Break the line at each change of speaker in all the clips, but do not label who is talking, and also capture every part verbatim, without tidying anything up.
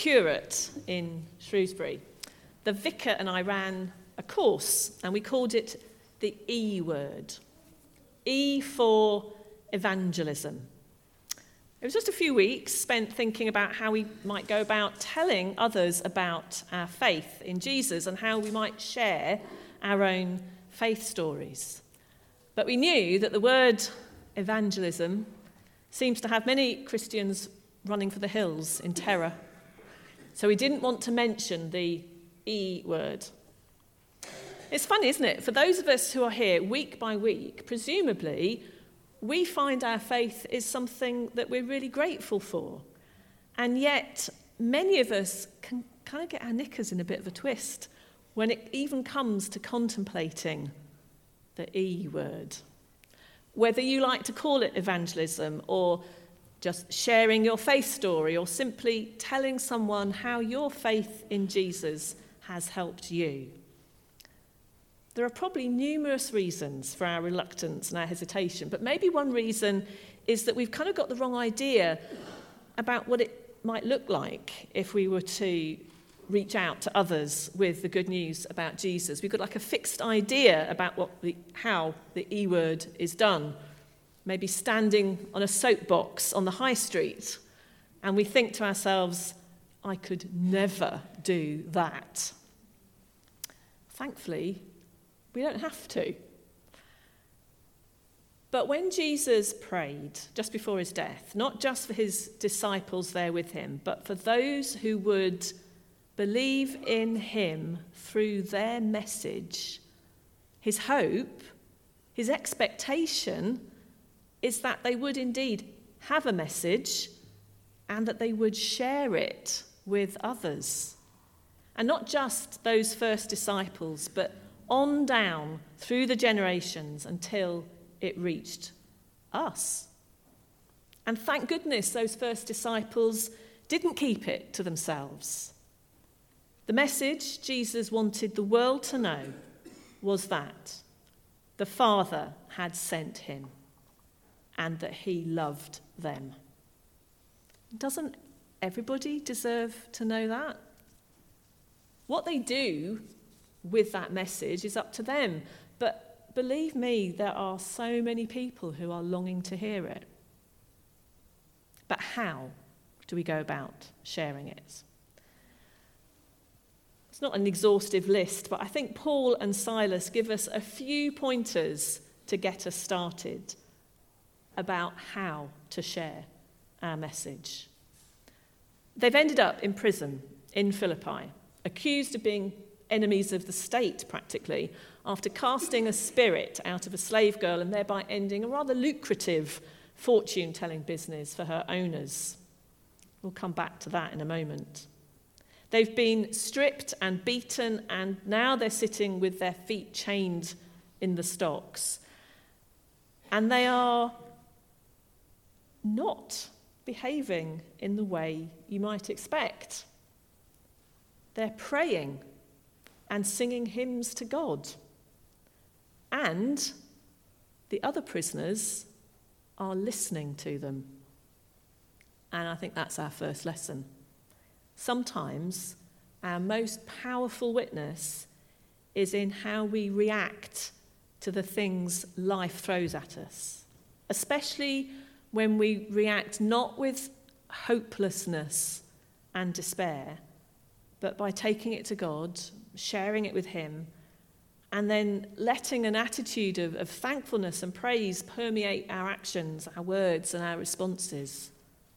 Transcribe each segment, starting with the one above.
curate in Shrewsbury, the vicar and I ran a course, and we called it the E word. E for evangelism. It was just a few weeks spent thinking about how we might go about telling others about our faith in Jesus and how we might share our own faith stories. But we knew that the word evangelism seems to have many Christians running for the hills in terror. So we didn't want to mention the E word. It's funny, isn't it? For those of us who are here week by week, presumably we find our faith is something that we're really grateful for. And yet many of us can kind of get our knickers in a bit of a twist when it even comes to contemplating the E word. Whether you like to call it evangelism or just sharing your faith story or simply telling someone how your faith in Jesus has helped you. There are probably numerous reasons for our reluctance and our hesitation, but maybe one reason is that we've kind of got the wrong idea about what it might look like if we were to reach out to others with the good news about Jesus. We've got like a fixed idea about what the, how the E word is done. Maybe standing on a soapbox on the high street, and we think to ourselves, I could never do that. Thankfully, we don't have to. But when Jesus prayed just before his death, not just for his disciples there with him, but for those who would believe in him through their message, his hope, his expectation is that they would indeed have a message and that they would share it with others. And not just those first disciples, but on down through the generations until it reached us. And thank goodness those first disciples didn't keep it to themselves. The message Jesus wanted the world to know was that the Father had sent him and that he loved them. Doesn't everybody deserve to know that? What they do with that message is up to them. But believe me, there are so many people who are longing to hear it. But how do we go about sharing it? It's not an exhaustive list, but I think Paul and Silas give us a few pointers to get us started about how to share our message. They've ended up in prison in Philippi, accused of being enemies of the state, practically, after casting a spirit out of a slave girl and thereby ending a rather lucrative fortune-telling business for her owners. We'll come back to that in a moment. They've been stripped and beaten, and now they're sitting with their feet chained in the stocks. And they are not behaving in the way you might expect. They're praying and singing hymns to God. And the other prisoners are listening to them. And I think that's our first lesson. Sometimes our most powerful witness is in how we react to the things life throws at us, especially when we react not with hopelessness and despair, but by taking it to God, sharing it with him, and then letting an attitude of, of thankfulness and praise permeate our actions, our words, and our responses.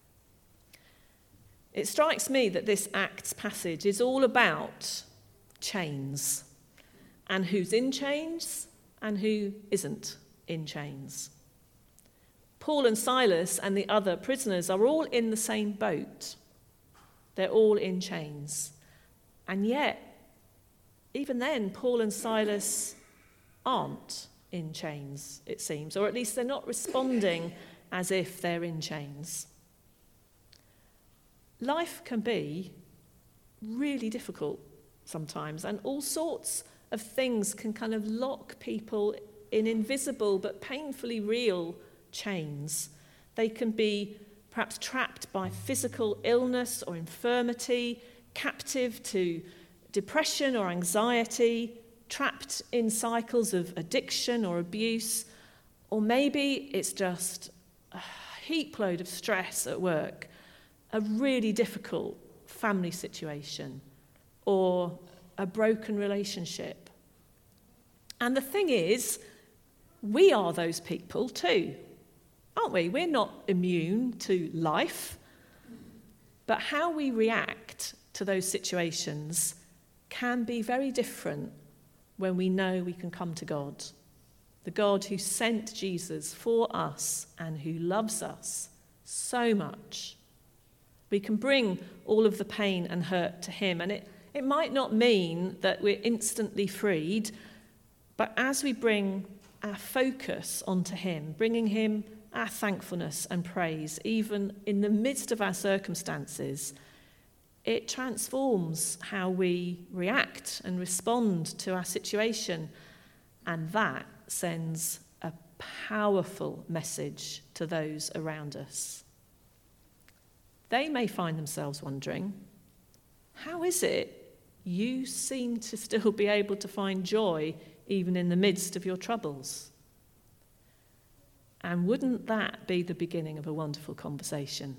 It strikes me that this Acts passage is all about chains, and who's in chains and who isn't in chains. Paul and Silas and the other prisoners are all in the same boat. They're all in chains. And yet, even then, Paul and Silas aren't in chains, it seems, or at least they're not responding as if they're in chains. Life can be really difficult sometimes, and all sorts of things can kind of lock people in invisible but painfully real chains. They can be perhaps trapped by physical illness or infirmity, captive to depression or anxiety, trapped in cycles of addiction or abuse, or maybe it's just a heap load of stress at work, a really difficult family situation, or a broken relationship. And the thing is, we are those people too, aren't we? We're not immune to life, but how we react to those situations can be very different when we know we can come to God, the God who sent Jesus for us and who loves us so much. We can bring all of the pain and hurt to him, and it, it might not mean that we're instantly freed, but as we bring our focus onto him, bringing him our thankfulness and praise, even in the midst of our circumstances, it transforms how we react and respond to our situation, and that sends a powerful message to those around us. They may find themselves wondering, how is it you seem to still be able to find joy even in the midst of your troubles? And wouldn't that be the beginning of a wonderful conversation?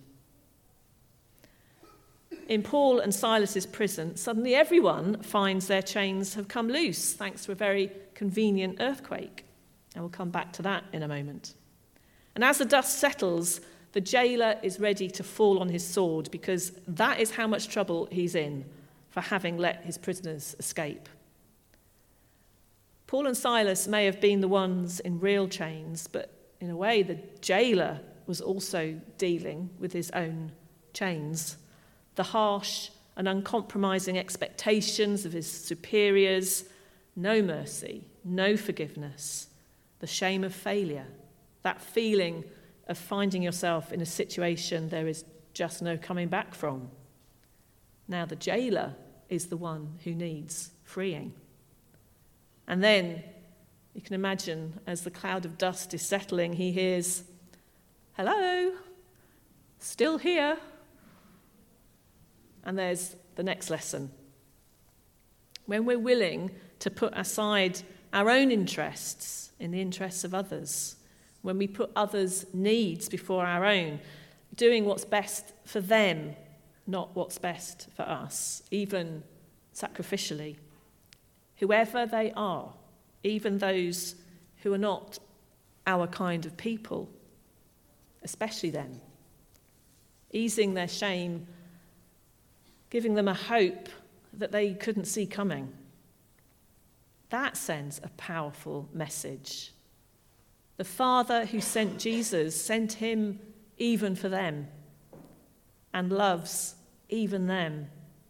In Paul and Silas's prison, suddenly everyone finds their chains have come loose thanks to a very convenient earthquake. And we'll come back to that in a moment. And as the dust settles, the jailer is ready to fall on his sword because that is how much trouble he's in for having let his prisoners escape. Paul and Silas may have been the ones in real chains, but in a way the jailer was also dealing with his own chains. The harsh and uncompromising expectations of his superiors, no mercy, no forgiveness, the shame of failure, that feeling of finding yourself in a situation there is just no coming back from. Now the jailer is the one who needs freeing. And then you can imagine as the cloud of dust is settling, he hears, "Hello, still here." And there's the next lesson. When we're willing to put aside our own interests in the interests of others, when we put others' needs before our own, doing what's best for them, not what's best for us, even sacrificially, whoever they are, even those who are not our kind of people, especially them, easing their shame, giving them a hope that they couldn't see coming. That sends a powerful message. The Father who sent Jesus sent him even for them and loves even them.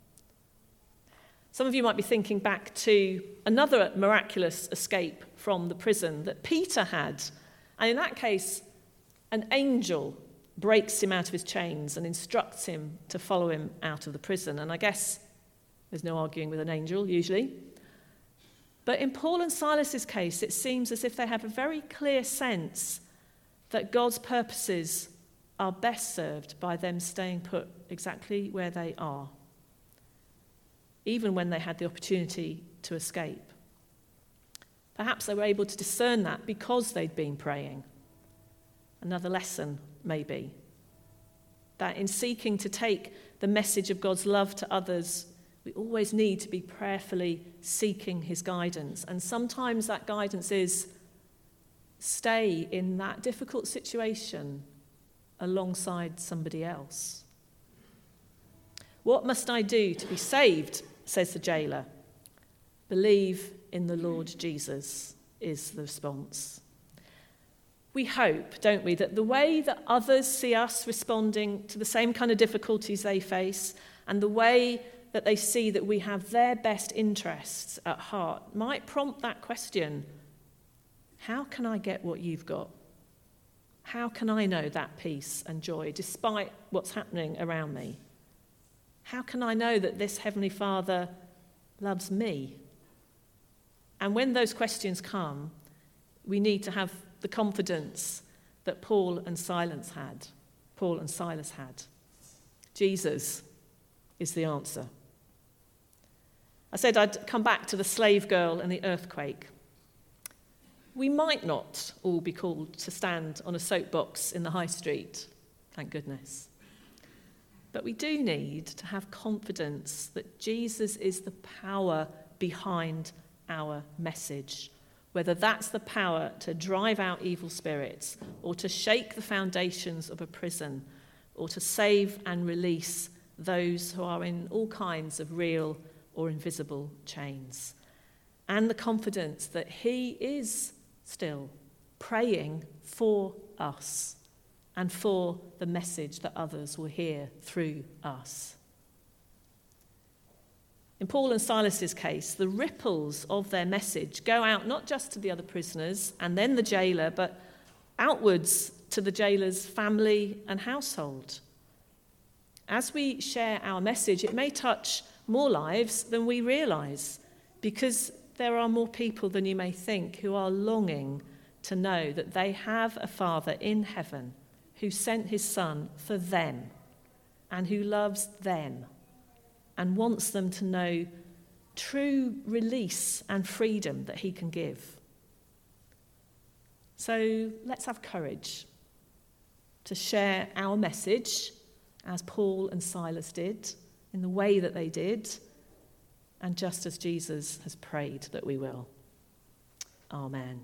Some of you might be thinking back to another miraculous escape from the prison that Peter had. And in that case, an angel breaks him out of his chains and instructs him to follow him out of the prison. And I guess there's no arguing with an angel, usually. But in Paul and Silas's case, it seems as if they have a very clear sense that God's purposes are best served by them staying put exactly where they are, even when they had the opportunity to escape. Perhaps they were able to discern that because they'd been praying. Another lesson, maybe, that in seeking to take the message of God's love to others, we always need to be prayerfully seeking his guidance. And sometimes that guidance is stay in that difficult situation alongside somebody else. "What must I do to be saved?" says the jailer. "Believe in the Lord Jesus," is the response. We hope, don't we, that the way that others see us responding to the same kind of difficulties they face and the way that they see that we have their best interests at heart might prompt that question, how can I get what you've got? How can I know that peace and joy despite what's happening around me? How can I know that this Heavenly Father loves me? And when those questions come, we need to have the confidence that Paul and Silas had. Paul and Silas had. Jesus is the answer. I said I'd come back to the slave girl and the earthquake. We might not all be called to stand on a soapbox in the high street, thank goodness. But we do need to have confidence that Jesus is the power behind our message, whether that's the power to drive out evil spirits or to shake the foundations of a prison or to save and release those who are in all kinds of real or invisible chains. And the confidence that he is still praying for us and for the message that others will hear through us. In Paul and Silas's case, the ripples of their message go out not just to the other prisoners and then the jailer, but outwards to the jailer's family and household. As we share our message, it may touch more lives than we realise, because there are more people than you may think who are longing to know that they have a Father in heaven who sent his Son for them and who loves them and wants them to know true release and freedom that he can give. So let's have courage to share our message as Paul and Silas did, in the way that they did, and just as Jesus has prayed that we will. Amen.